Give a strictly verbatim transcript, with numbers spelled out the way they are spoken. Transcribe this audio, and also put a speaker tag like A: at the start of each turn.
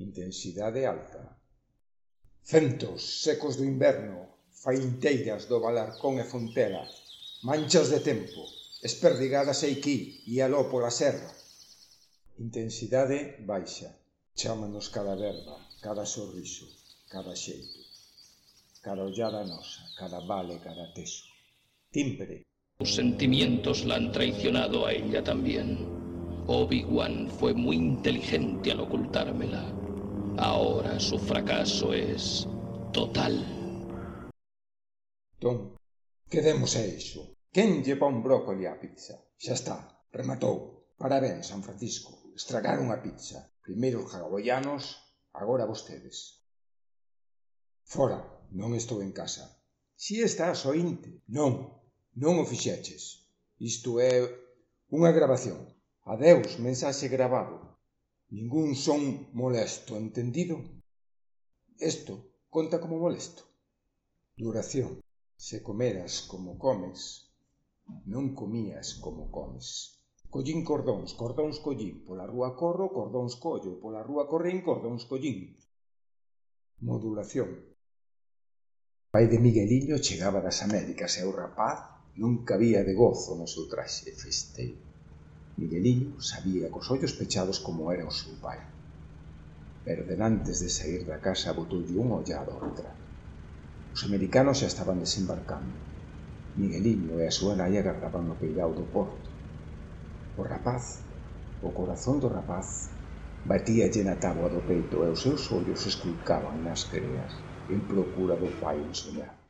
A: intensidade alta. Centos secos do inverno, fainteiras do Balarcón e Fontela, manchas de tempo, esperdigadas eiquí e aló pola serra. Intensidade baixa, chámanos cada verba, cada sorriso, cada xeito, cada ollada nosa, cada vale, cada teso. Timbre.
B: Sus sentimientos la han traicionado a ella también. Obi-Wan fue muy inteligente al ocultármela. Ahora su fracaso es total.
A: Entón, que demos a iso? Quen lle pon brócoli á pizza? Xa está, rematou. Parabéns, San Francisco. Estragaron a pizza. Primeiro os hawaianos, agora vostedes. Fora, non estou en casa. Si estás, oínte. Non, non o fixeches. Isto é unha grabación. Adeus, mensaxe grabado. Ningún son molesto, entendido? Isto conta como molesto. Duración. Se comeras como comes, non comías como comes. Collín cordóns, cordóns collín. Pola rúa corro, cordóns collo. Pola rúa corrín, cordóns collín. Modulación. O pai de Migueliño chegaba das Américas e o rapaz non cabía de gozo no seu traxe festeiro. Migueliño sabía cos ollos pechados como era o seu pai. Pero denantes de sair da casa botoulle unha ollada ao retrato. Os americanos xa estaban desembarcando. Migueliño e a súa nai agardaban no peirao do porto. O rapaz, o corazón do rapaz, batíalle na táboa do peito e os seus ollos esculcaban nas creas en procura do pai ensoñado.